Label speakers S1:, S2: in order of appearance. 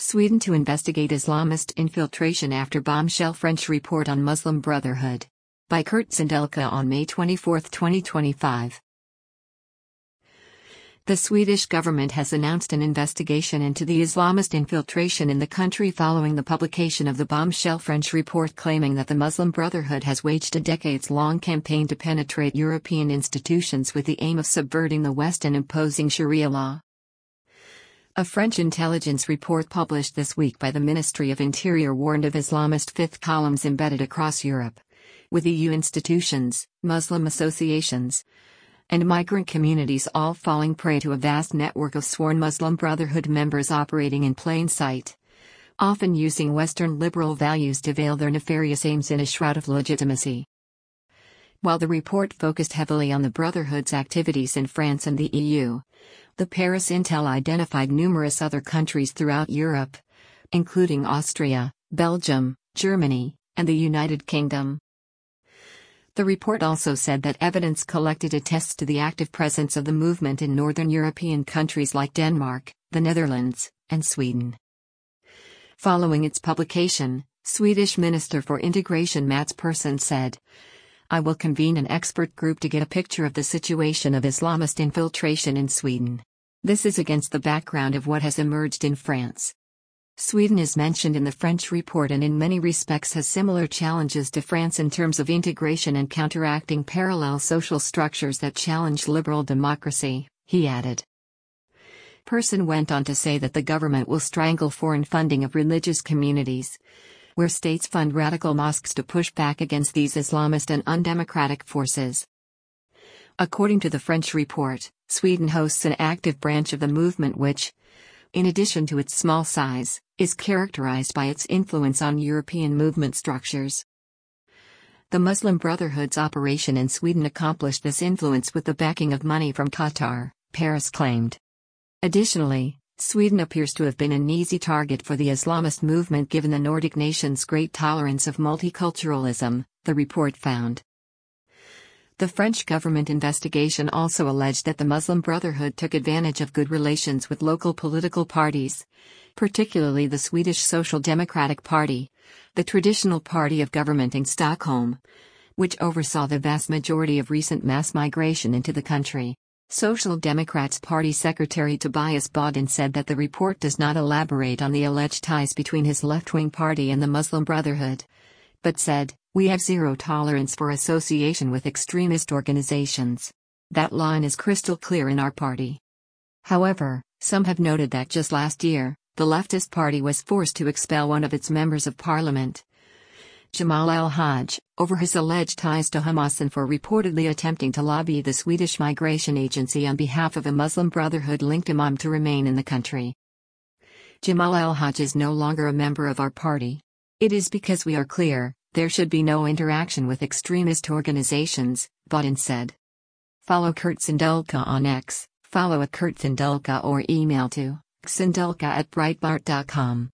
S1: Sweden to investigate Islamist infiltration after bombshell French report on Muslim Brotherhood. By Kurt Sindelka on May 24, 2025. The Swedish government has announced an investigation into the Islamist infiltration in the country following the publication of the bombshell French report claiming that the Muslim Brotherhood has waged a decades-long campaign to penetrate European institutions with the aim of subverting the West and imposing Sharia law. A French intelligence report published this week by the Ministry of Interior warned of Islamist fifth columns embedded across Europe, with EU institutions, Muslim associations, and migrant communities all falling prey to a vast network of sworn Muslim Brotherhood members operating in plain sight, often using Western liberal values to veil their nefarious aims in a shroud of legitimacy. While the report focused heavily on the Brotherhood's activities in France and the EU, the Paris Intel identified numerous other countries throughout Europe, including Austria, Belgium, Germany, and the United Kingdom. The report also said that evidence collected attests to the active presence of the movement in northern European countries like Denmark, the Netherlands, and Sweden. Following its publication, Swedish Minister for Integration Mats Persson said, "I will convene an expert group to get a picture of the situation of Islamist infiltration in Sweden. This is against the background of what has emerged in France." Sweden is mentioned in the French report and in many respects has similar challenges to France in terms of integration and counteracting parallel social structures that challenge liberal democracy, he added. Persson went on to say that the government will strangle foreign funding of religious communities, where states fund radical mosques to push back against these Islamist and undemocratic forces. According to the French report, Sweden hosts an active branch of the movement which, in addition to its small size, is characterized by its influence on European movement structures. The Muslim Brotherhood's operation in Sweden accomplished this influence with the backing of money from Qatar, Paris claimed. Additionally, Sweden appears to have been an easy target for the Islamist movement given the Nordic nations' great tolerance of multiculturalism, the report found. The French government investigation also alleged that the Muslim Brotherhood took advantage of good relations with local political parties, particularly the Swedish Social Democratic Party, the traditional party of government in Stockholm, which oversaw the vast majority of recent mass migration into the country. Social Democrats Party Secretary Tobias Bodin said that the report does not elaborate on the alleged ties between his left-wing party and the Muslim Brotherhood, but said, "We have zero tolerance for association with extremist organizations. That line is crystal clear in our party." However, some have noted that just last year, the leftist party was forced to expel one of its members of parliament, Jamal El-Haj, over his alleged ties to Hamas and for reportedly attempting to lobby the Swedish Migration Agency on behalf of a Muslim Brotherhood-linked imam to remain in the country. "Jamal El-Haj is no longer a member of our party. It is because we are clear, there should be no interaction with extremist organizations," Bodin said. Follow Kurt Sindelka on X, follow @KurtSindelka or email to sindelka@breitbart.com.